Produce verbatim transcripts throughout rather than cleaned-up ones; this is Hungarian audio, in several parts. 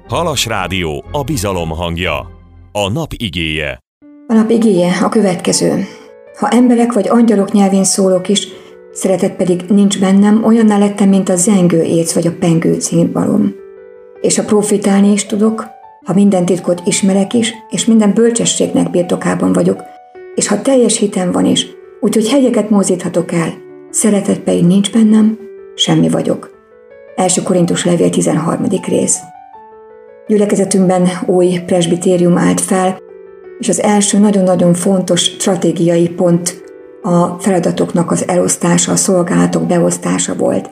Halas Rádió, a bizalom hangja. A nap igéje. A nap igéje a következő. Ha emberek vagy angyalok nyelvén szólok is, szeretet pedig nincs bennem, olyanná lettem, mint a zengő érc vagy a pengő cimbalom. És ha profétálni is tudok, ha minden titkot ismerek is, és minden bölcsességnek birtokában vagyok, és ha teljes hitem van is, úgyhogy hegyeket mozdíthatok el, szeretet pedig nincs bennem, semmi vagyok. Első Korintus levél tizenharmadik rész. Gyülekezetünkben új presbitérium állt fel, és az első nagyon-nagyon fontos stratégiai pont a feladatoknak az elosztása, a szolgálatok beosztása volt.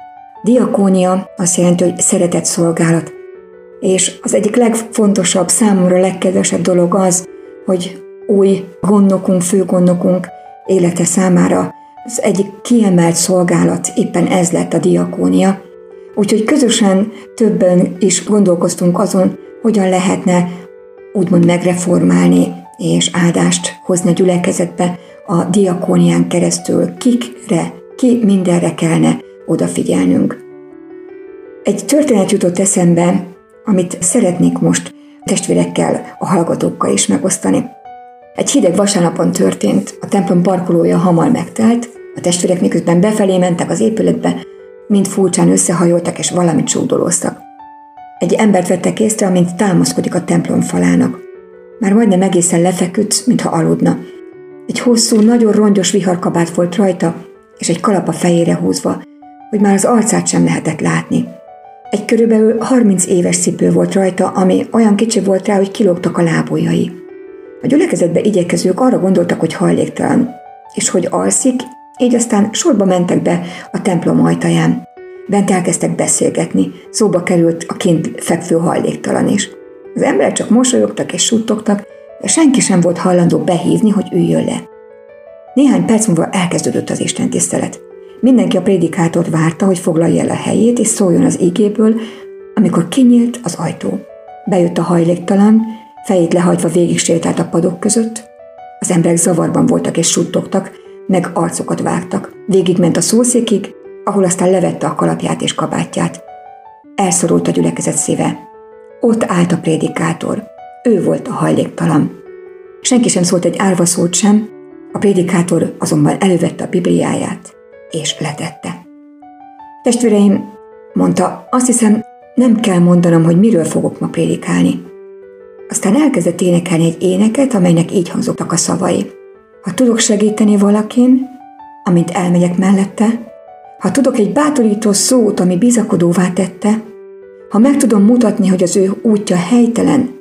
Diakónia azt jelenti, hogy szeretett szolgálat, és az egyik legfontosabb, számomra legkedvesebb dolog az, hogy új gondnokunk, főgondnokunk élete számára az egyik kiemelt szolgálat éppen ez lett a diakónia. Úgyhogy közösen többen is gondolkoztunk azon, hogyan lehetne úgymond megreformálni és áldást hozni a gyülekezetbe a diakónián keresztül, kikre, ki mindenre kellene odafigyelnünk. Egy történet jutott eszembe, amit szeretnék most a testvérekkel, a hallgatókkal is megosztani. Egy hideg vasárnapon történt, a templom parkolója hamar megtelt, a testvérek miközben befelé mentek az épületbe, mind furcsán összehajoltak és valamit súgdolóztak. Egy embert vettek észre, amint támaszkodik a templom falának. Már majdnem egészen lefeküdt, mintha aludna. Egy hosszú, nagyon rongyos viharkabát volt rajta, és egy kalap a fejére húzva, hogy már az arcát sem lehetett látni. Egy körülbelül harminc éves cipő volt rajta, ami olyan kicsi volt rá, hogy kilógtak a lábujjai. A gyülekezetbe igyekezők arra gondoltak, hogy hajléktalan, és hogy alszik, így aztán sorba mentek be a templom ajtaján. Bent elkezdtek beszélgetni, szóba került a kint fekvő hajléktalan is. Az emberek csak mosolyogtak és suttogtak, de senki sem volt hajlandó behívni, hogy üljön le. Néhány perc múlva elkezdődött az istentisztelet. Mindenki a prédikátort várta, hogy foglalja el a helyét és szóljon az igéből, amikor kinyílt az ajtó. Bejött a hajléktalan, fejét lehajtva végig sétált a padok között. Az emberek zavarban voltak és suttogtak, meg arcokat vágtak. Végigment a szószékig, ahol aztán levette a kalapját és kabátját. Elszorult a gyülekezet szíve. Ott állt a prédikátor. Ő volt a hajléktalan. Senki sem szólt egy árva szót sem, a prédikátor azonban elővette a Bibliáját, és letette. Testvéreim, mondta, azt hiszem, nem kell mondanom, hogy miről fogok ma prédikálni. Aztán elkezdett énekelni egy éneket, amelynek így hangzottak a szavai. Ha tudok segíteni valakin, amint elmegyek mellette, ha tudok egy bátorító szót, ami bizakodóvá tette, ha meg tudom mutatni, hogy az ő útja helytelen,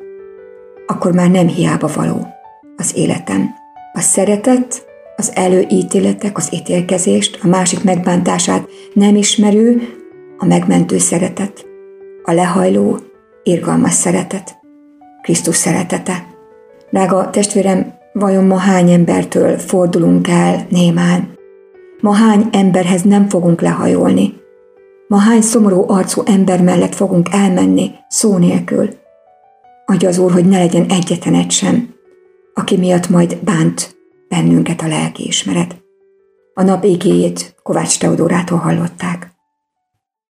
akkor már nem hiába való az életem. A szeretet, az előítéletek, az ítélkezést, a másik megbántását nem ismerő, a megmentő szeretet, a lehajló, irgalmas szeretet, Krisztus szeretete. Drága testvérem, vajon ma hány embertől fordulunk el némán? Ma hány emberhez nem fogunk lehajolni? Ma hány szomorú arcú ember mellett fogunk elmenni szó nélkül? Adja az Úr, hogy ne legyen egyetlen egy sem, aki miatt majd bánt bennünket a lelkiismeret. A nap igéjét Kovács Teodórától hallották.